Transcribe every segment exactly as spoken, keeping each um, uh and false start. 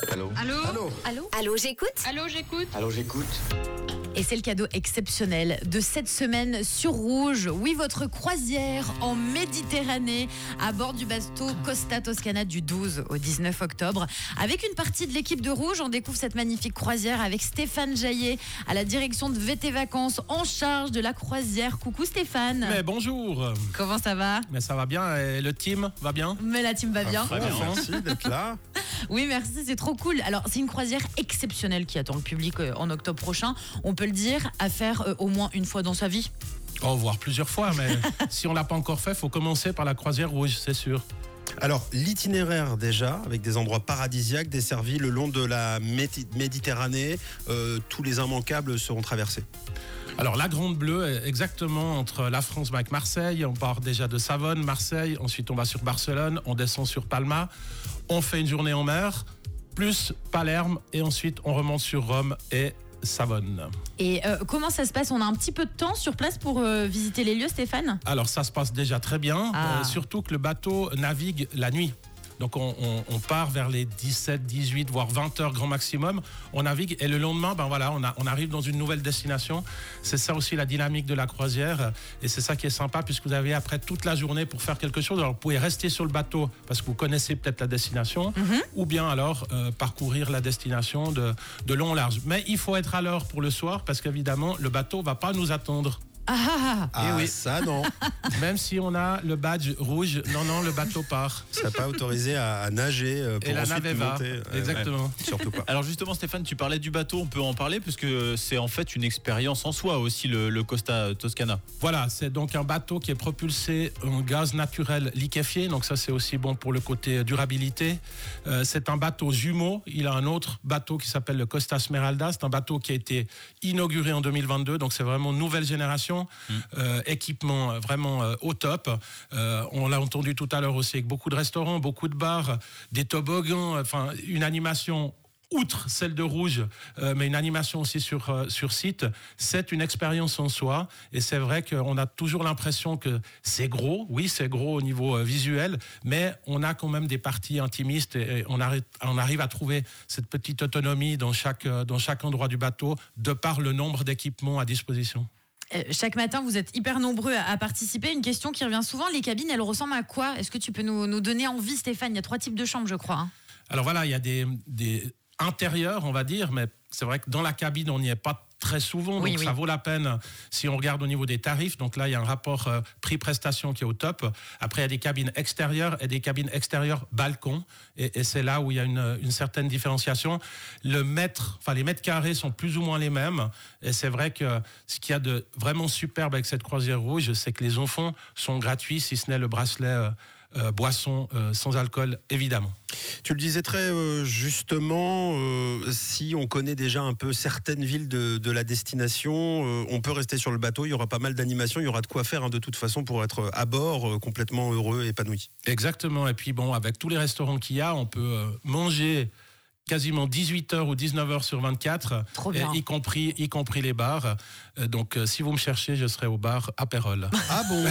Allô? Allô? Allô? Allô? Allô, j'écoute. Allô, j'écoute. Allô, j'écoute. Et c'est le cadeau exceptionnel de cette semaine sur Rouge. Oui, votre croisière en Méditerranée à bord du bateau Costa Toscana du douze au dix-neuf octobre. Avec une partie de l'équipe de Rouge, on découvre cette magnifique croisière avec Stéphane Jaillet à la direction de V T Vacances en charge de la croisière. Coucou Stéphane. Mais bonjour. Comment ça va? Mais ça va bien et le team va bien? Mais la team va bien. Très bien. Merci d'être là. Oui, merci, c'est trop cool. Alors, c'est une croisière exceptionnelle qui attend le public euh, en octobre prochain. On peut le dire, à faire euh, au moins une fois dans sa vie. Oh, voire plusieurs fois, mais si on l'a pas encore fait, il faut commencer par la croisière rouge, c'est sûr. Alors, l'itinéraire déjà, avec des endroits paradisiaques desservis le long de la Médi- Méditerranée, euh, tous les immanquables seront traversés. Alors, la Grande Bleue est exactement entre la France avec Marseille. On part déjà de Savone, Marseille. Ensuite, on va sur Barcelone. On descend sur Palma. On fait une journée en mer, plus Palerme. Et ensuite, on remonte sur Rome et Savone. Et euh, comment ça se passe? On a un petit peu de temps sur place pour euh, visiter les lieux, Stéphane? Alors, ça se passe déjà très bien. Ah. Euh, surtout que le bateau navigue la nuit. Donc on, on, on part vers les dix-sept, dix-huit, voire vingt heures grand maximum. On navigue et le lendemain, ben voilà, on, a, on arrive dans une nouvelle destination. C'est ça aussi la dynamique de la croisière. Et c'est ça qui est sympa puisque vous avez après toute la journée pour faire quelque chose. Alors vous pouvez rester sur le bateau parce que vous connaissez peut-être la destination, mm-hmm. ou bien alors euh, parcourir la destination de, de long en large. Mais il faut être à l'heure pour le soir parce qu'évidemment, le bateau ne va pas nous attendre. Ah, ah, ah. Ah, oui. ça non. Même si on a le badge rouge, non, non, le bateau part. Tu ne serais pas autorisé à, à nager euh, pour Et la ensuite navette va. monter. Euh, Exactement. ouais, surtout pas. Alors justement, Stéphane, tu parlais du bateau, on peut en parler puisque c'est en fait une expérience en soi aussi, le, le Costa Toscana. Voilà, c'est donc un bateau qui est propulsé en gaz naturel liquéfié, donc ça c'est aussi bon pour le côté durabilité. Euh, c'est un bateau jumeau, il a un autre bateau qui s'appelle le Costa Smeralda, c'est un bateau qui a été inauguré en deux mille vingt-deux, donc c'est vraiment nouvelle génération, mm. euh, équipement vraiment euh, au top. Euh, on l'a entendu tout à l'heure aussi avec beaucoup de restaurants, beaucoup de bars, des toboggans, enfin une animation outre celle de Rouge, euh, mais une animation aussi sur, euh, sur site. C'est une expérience en soi et c'est vrai qu'on a toujours l'impression que c'est gros. Oui, c'est gros au niveau euh, visuel, mais on a quand même des parties intimistes et, et on, arrive, on arrive à trouver cette petite autonomie dans chaque, euh, dans chaque endroit du bateau de par le nombre d'équipements à disposition. Chaque matin, vous êtes hyper nombreux à participer. Une question qui revient souvent, les cabines, elles ressemblent à quoi? Est-ce que tu peux nous, nous donner envie, Stéphane? Il y a trois types de chambres, je crois. Hein. Alors voilà, il y a des, des intérieurs, on va dire, mais c'est vrai que dans la cabine, on n'y est pas très souvent, donc oui, oui. ça vaut la peine si on regarde au niveau des tarifs. Donc là, il y a un rapport euh, prix-prestation qui est au top. Après, il y a des cabines extérieures et des cabines extérieures balcon. Et, et c'est là où il y a une, une certaine différenciation. Le mètre, enfin, les mètres carrés sont plus ou moins les mêmes. Et c'est vrai que ce qu'il y a de vraiment superbe avec cette croisière rouge, c'est que les enfants sont gratuits, si ce n'est le bracelet euh, euh, boisson euh, sans alcool, évidemment. Tu le disais très euh, justement, euh, si on connaît déjà un peu certaines villes de, de la destination, euh, on peut rester sur le bateau, il y aura pas mal d'animations, il y aura de quoi faire hein, de toute façon pour être à bord, euh, complètement heureux et épanoui. Exactement, et puis bon, avec tous les restaurants qu'il y a, on peut euh, manger quasiment dix-huit heures ou dix-neuf heures sur vingt-quatre, Trop bien. y compris, y compris les bars. Euh, donc euh, si vous me cherchez, je serai au bar Apérol. Ah bon?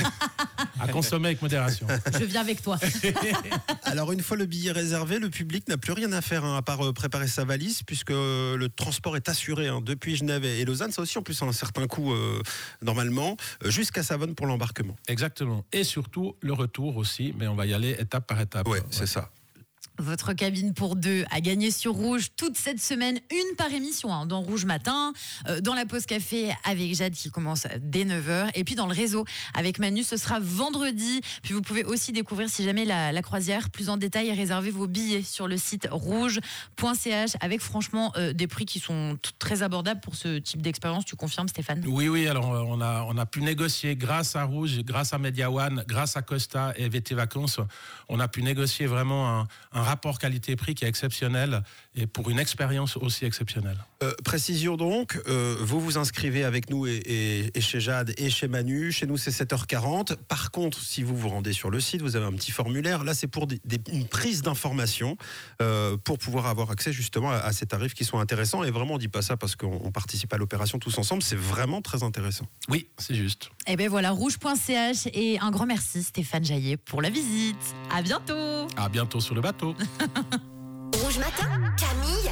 À consommer avec modération. Je viens avec toi. Alors une fois le billet réservé, le public n'a plus rien à faire hein, à part euh, préparer sa valise puisque euh, le transport est assuré hein, depuis Genève et Lausanne. Ça aussi en plus a un certain coût euh, normalement, euh, jusqu'à Savone pour l'embarquement. Exactement. Et surtout le retour aussi, mais on va y aller étape par étape. Ouais, c'est ça. Votre cabine pour deux a gagné sur Rouge toute cette semaine, une par émission, hein, dans Rouge Matin, euh, dans la pause café avec Jade qui commence dès neuf heures, et puis dans le réseau avec Manu, ce sera vendredi. Puis vous pouvez aussi découvrir si jamais la, la croisière plus en détail et réserver vos billets sur le site rouge point c h avec franchement euh, des prix qui sont t- très abordables pour ce type d'expérience. Tu confirmes, Stéphane? Oui, oui, alors on a, on a pu négocier grâce à Rouge, grâce à Media One, grâce à Costa et V T Vacances, on a pu négocier vraiment un, un rapport qualité-prix qui est exceptionnel et pour une expérience aussi exceptionnelle. Euh, précision donc, euh, vous vous inscrivez avec nous et, et, et chez Jade et chez Manu. Chez nous, c'est sept heures quarante. Par contre, si vous vous rendez sur le site, vous avez un petit formulaire. Là, c'est pour des, des, une prise d'information euh, pour pouvoir avoir accès justement à, à ces tarifs qui sont intéressants. Et vraiment, on ne dit pas ça parce qu'on on participe à l'opération tous ensemble. C'est vraiment très intéressant. Oui, c'est juste. Et bien voilà, rouge point c h et un grand merci Stéphane Jaillet pour la visite. À bientôt. À bientôt sur le bateau. Rouge Rouge Matin, Camille